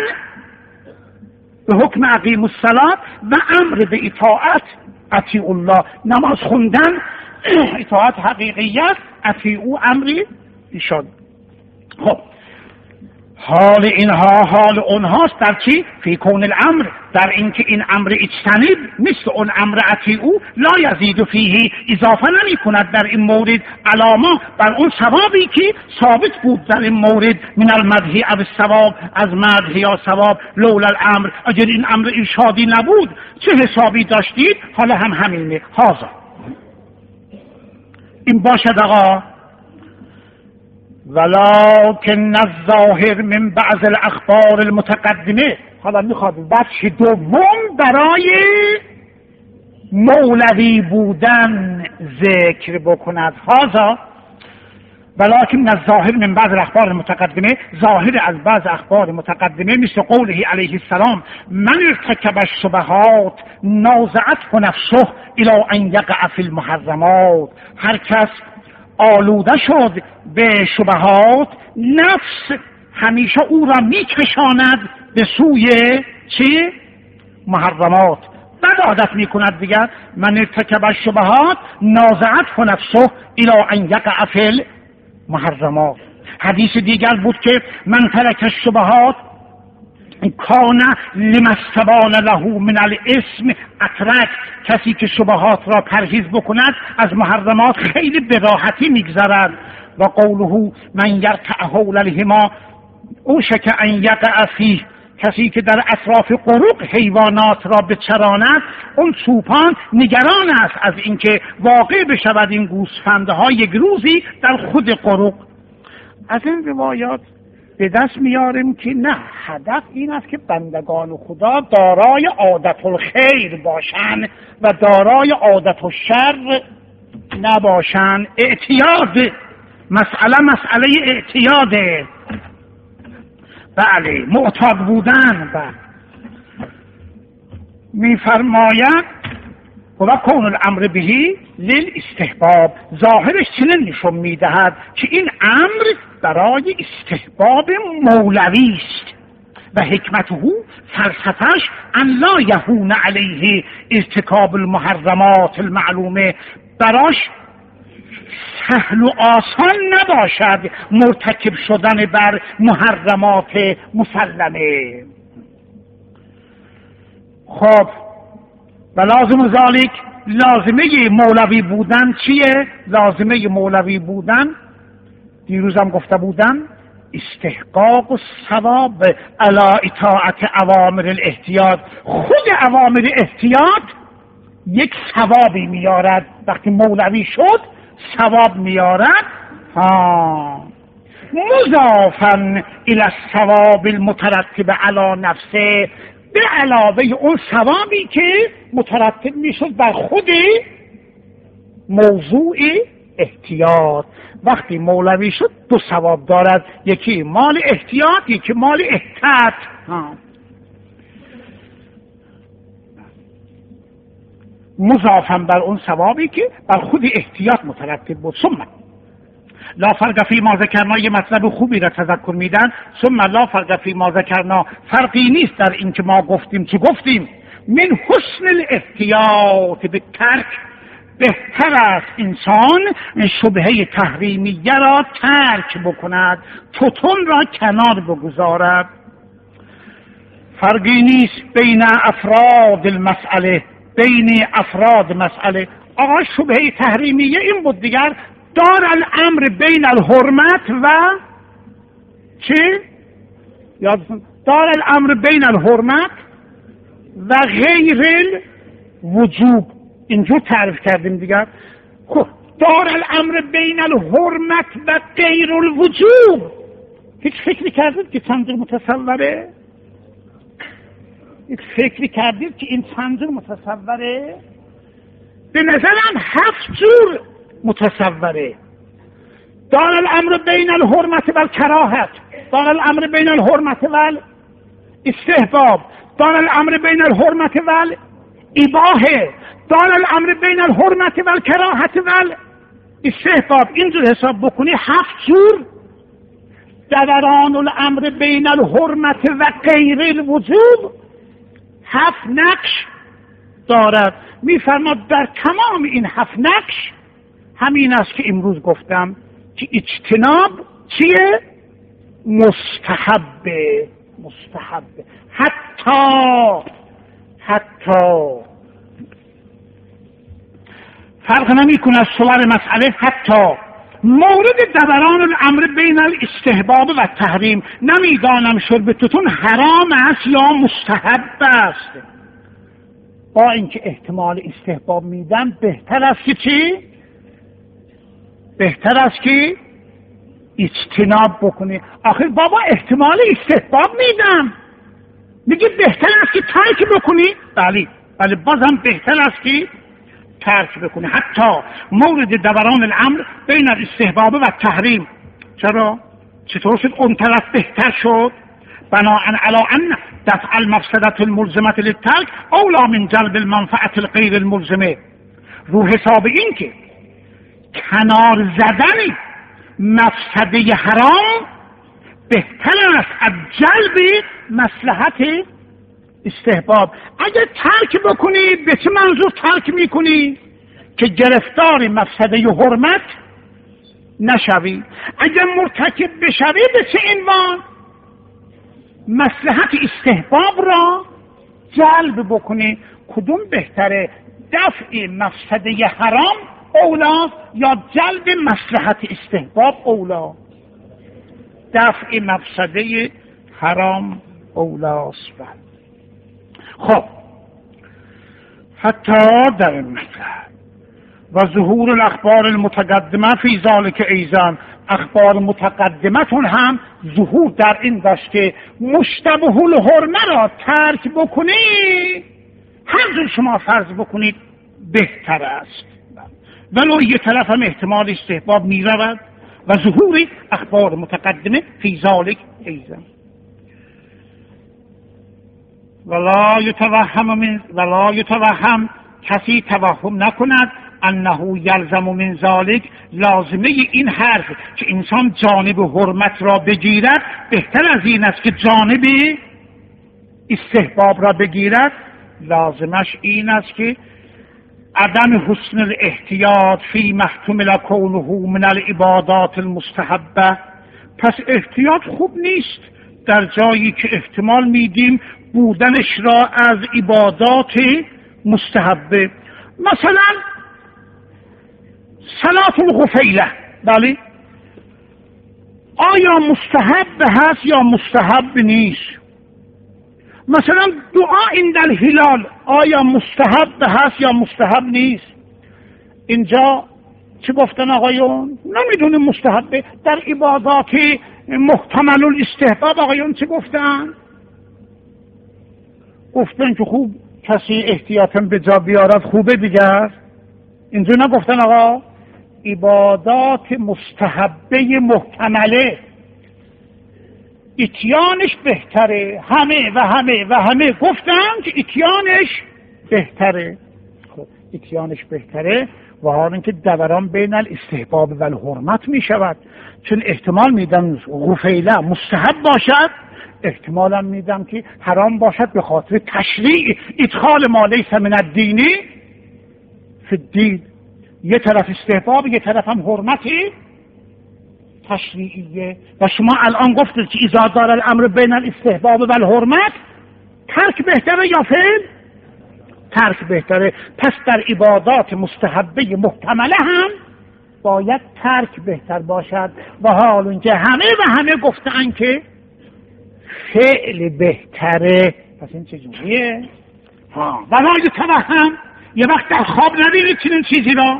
به حکم اقیم الصلاة و امر به اطاعت اطیع الله. نماز خوندن اطاعت حقیقیت، اطیعو امری ایشان. خب حال اینها حال اونهاست در چی؟ فی کون الامر، در اینکه این امر اجتنب مثل اون امر اطیعو لا یزید فیه اضافه نمی کند در این مورد علاما بر اون ثوابی که ثابت بود در این مورد من المدح او الثواب، از مدح یا ثواب لولا الامر، اگر این امر ارشادی نبود چه حسابی داشتید؟ حالا هم همینه. هازا این باشد آقا. ولکن الظاهر من بعض الاخبار المتقدمه. حالا میخواد بخش دوم برای مولوی بودن ذکر بکند. هذا ولکن الظاهر من بعض الاخبار المتقدمه، ظاهر از بعض اخبار متقدمه مثل قوله علیه السلام من ارتکب الشبهات نازعته نفسه الی ان یقع فی المحرمات. هر کس آلوده شد به شبهات، نفس همیشه او را میکشاند به سوی چی؟ محرمات. بعد عادت میکند دیگر. من ارتکب الشبهات نازعته نفسه الی ان یقع فی المحرمات. حدیث دیگر بود که من ترک الشبهات کان لما استبان له من الاسم اترک، کسی که شبهات را پرهیز بکند از محرمات خیلی به راحتی میگذرد. و قوله من یرتع حول الحما اوشک ان یقع فیه، کسی که در اطراف قروق حیوانات را بچراند اون چوپان نگران است از اینکه واقع بشود این گوسفندها یک روزی در خود قروق. از این روایات به دست میاریم که نه، هدف این است که بندگان خدا دارای عادت الخیر باشند و دارای عادت الشر نباشند. اعتیاد مسئله مسئله اعتیاده. بله، معتاد بودن. بله، میفرماید و کون الامر بهی للاستحباب، ظاهرش چنین نشون میدهد که این امر برای استحباب مولوی است و حکمته فلسفه‌اش ان لا یهون علیه ارتکاب المحرمات المعلومه، براش سهل و آسان نباشد مرتکب شدن بر محرمات مسلمه. خب و لازم ذالک، لازمه مولوی بودن چیه؟ لازمه مولوی بودن دیروزم گفته بودم استحقاق و ثواب علی اطاعت اوامر الاحتیاط. خود اوامر احتیاط یک ثوابی میارد. وقتی مولوی شد ثواب میارد. ها مضافا الی الثواب المترتب علی نفسه، به علاوه اون ثوابی که مترتب میشد بر خود موضوع احتیاط. وقتی مولوی شد دو ثواب دارد، یکی مال احتیاط، یکی مال احتیاط. مضافا بر اون ثوابی که بر خود احتیاط مترتب بود. ثم لا فرق فی ما ذکرنا، یه مطلب خوبی را تذکر میدن. ثم لا فرق فی ما ذکرنا، فرقی نیست در این که ما گفتیم چه گفتیم. من حسن الاحتیاط به ترک، بهتر است انسان شبهه تحریمیه را ترک بکند، توتون را کنار بگذارد. فرقی نیست بین افراد المسئله، بین افراد مسئله. آقا شبهه تحریمیه این بود دیگر، دار الامر بین الحرمت و چه؟ یادتون دار الامر بین الحرمت و غیر الوجوب، اینجور تعریف کردیم دیگر. خب دار الامر بین الحرمت و غیر الوجوب، هیچ فکری کردید که چندر متصوره؟ هیچ فکری کردید که این چندر متصوره؟ به نظرم هفت جور متصوره. دار الامر بین الحرمت و الکراهت، دار الامر بین الحرمت و الاستحباب، دار الامر بین الحرمت و الاباحه، دار الامر بین الحرمت و الکراهت و الاستحباب. اینجور حساب بکنی هفت جور دوران الامر بین الحرمت و غیر الوجوب هفت نقش دارد. میفرماد در تمام این هفت نقش همین است که امروز گفتم که اجتناب چیه؟ مستحبه. مستحبه حتی حتی فرق نمی کنه از صور مسئله. حتی مورد دوران الامر بین الاستحباب و تحریم، نمیدانم شربتتون حرام است یا مستحب است. با اینکه احتمال استحباب میدم، بهتر است که چی؟ بهتر است که اجتناب بکنی. آخر بابا احتمال استحباب میدم، میگه بهتر است که ترک بکنی. بله بله، بازم بهتر است که ترک بکنی. حتی مورد دوران الامر بین الاستحباب و تحریم. چرا؟ چطور شد اون طرف بهتر شد؟ بناءً علی ان دفع المفسدة الملزمة للترک اولا من جلب المنفعة الغیر الملزمه. رو حساب این که کنار زدن مفسده حرام بهتر است از جلب مصلحت استحباب. اگر ترک بکنی به چه منظور ترک میکنی؟ که گرفتار مفسده ی حرمت نشوی. اگر مرتکب بشوی به چه عنوان؟ مصلحت استحباب را جلب بکنه، کدوم بهتره؟ دفع مفسده حرام اولا یا جلب مصلحت استحباب اولا؟ دفع مفسده حرام اولاست. خب حتی در این مطلب و ظهور الاخبار المتقدمه فی ذلک ایضا، اخبار متقدمتون هم ظهور در این داشت که مشتبه الحرمه را ترک بکنید، هر جور شما فرض بکنید بهتر است، ولو یه طرف هم احتمال استحباب می رود و ظهور اخبار متقدمه فی ذلک ایضا. ولا یتوهم من ولا یتوهم کسی توهم نکند انه یلزم من ذلک، لازمه این حرف که انسان جانب حرمت را بگیرد بهتر از این است که جانب استحباب را بگیرد. لازمش این است که عدم حسن الاحتیاط فی محتمل کونه من العبادات المستحبه، پس احتیاط خوب نیست در جایی که احتمال میدیم بودنش را از عبادات مستحبه. مثلا صلاة الغفیله، بله آیا مستحب هست یا مستحب نیست؟ مثلا دعا عند الهلال آیا مستحب هست یا مستحب نیست؟ اینجا چه گفتن آقایون؟ نمیدونه مستحبه. در عبادات محتمل الاستحباب آقایون چه گفتن؟ گفتن که خوب کسی احتیاطاً به جا بیارد خوبه دیگر. اینجا نگفتن آقا عبادات مستحبه محتمله اتیانش بهتره، همه و همه و همه گفتن که اتیانش بهتره. خب اتیانش بهتره و حال اینکه دوران بین الاستحباب و الحرمت می شود، چون احتمال میدم غفیله مستحب باشد، احتمالا میدم که حرام باشد به خاطر تشریع ادخال ما لیس من الدینی فی الدین. یه طرف استحباب یه طرف هم حرمتی تشریعیه. و شما الان گفتید که اذا دار الامر بین الاستحباب و الحرمت، ترک بهتره یا فعل؟ ترک بهتره. پس در عبادات مستحبه محتمله هم باید ترک بهتر باشد و حال اینکه همه و همه گفتن که فعل بهتره. پس این چجوریه؟ ها ولای توهم، یه وقت در خواب نبینید چنین چیزی را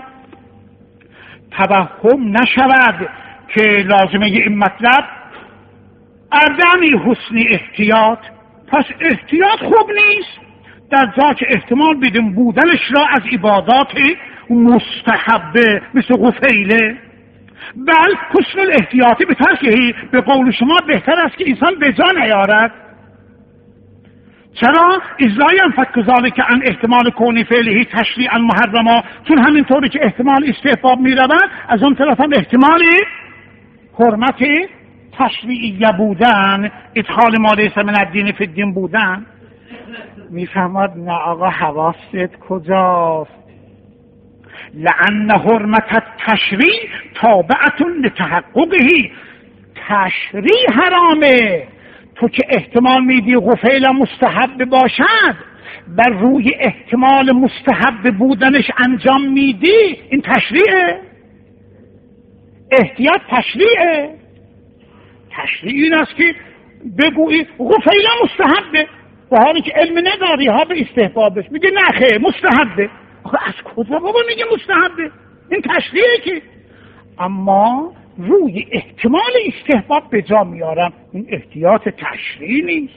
توهم نشود که لازمه این مطلب عدم حسن احتیاط. پس احتیاط خوب نیست در جا که احتمال بدیم بودنش را از عبادات مستحبه مثل غفیله. بل حسن الاحتیاطی به ترکهی، به قول شما بهتر است که انسان به جا نیارد. چرا؟ اذا ينفك ذلك عن احتمال کون فعله تشریعا محرما، چون همینطوری که احتمال استحباب می رود از اون طرف هم احتمال حرمت تشریعیه بودن، ادخال ما لیس من الدین فی الدین بودن. میفهمد نه آقا حواست کجاست؟ لأن حرمت التشریع تابعة لتحققه، تشریع حرامه. تو که احتمال میدی غفیل مستحب باشد، بر روی احتمال مستحب بودنش انجام میدی، این تشریعه. احتیاط تشریعه. تشریع این است که بگویی غفیل مستحبه و حالی که علم نداری ها به استحبابش، میگه نخه مستحبه. آخه از کجا بابا میگه مستحبه؟ این تشریعه که اما روی احتمال استحباب به جا میارم، این احتیاط تشریعی نیست.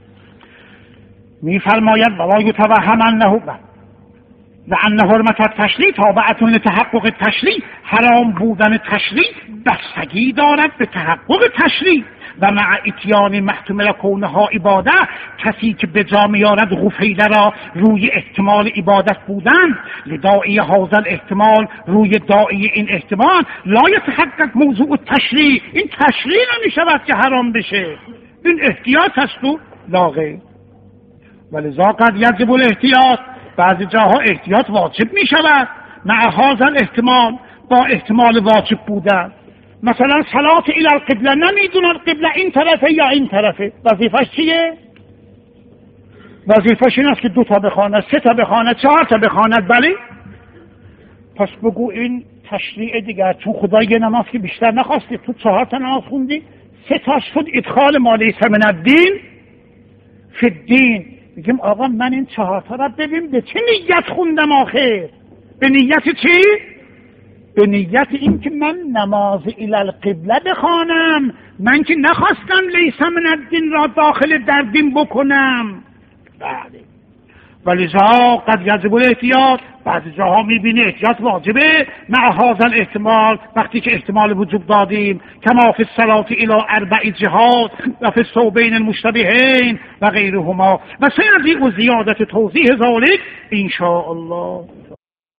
میفرماید ولا یتوهم انه و ان حرمت التشریع تابعة لتحقق التشریع، حرام بودن تشریع بستگی دارد به تحقق تشریع. و مع اتیان محتمل کونها عباده، کسی که به جا میارد غفیله را روی احتمال عبادت بودن، لداعی هذا الاحتمال، روی داعی این احتمال، لا یتحقق موضوع تشریع، این تشریع نمیشود که حرام بشه، این احتیاط است و لاغه. ولذا قد یجب الاحتیاط، بعضی جاها احتیاط واجب میشود مع هذا الاحتمال، با احتمال واجب بودن. مثلا صلات الی القبله نمیدونن قبله این طرفه یا این طرفه، وظیفش چیه؟ وظیفش این است که دو تا بخواند، سه تا بخواند، چهار تا بخواند. بله پس بگو این تشریع دیگر، چون خدا یه نماز که بیشتر نخواستی، تو چهار تا نماز خوندی، سه تاش شد ادخال ما لیس من الدین فی الدین. میگم آقا من این چهار تا را ببین به چه نیت خوندم آخر؟ به نیت چی؟ به نیت این که من نماز الی القبله بخوانم، من که نخواستم لیس من الدین را داخل در دین بکنم. بله ولذا قد یجب الاحتیاط، بعضی جاها میبینی احتیاط واجبه مع هذا الاحتمال، وقتی که احتمال وجود دادیم، کما فی الصلاة الی اربع جهات و فی الثوبین المشتبهین و غیرهما و سیرجع و زیادت توضیح ذلک ان شاء الله.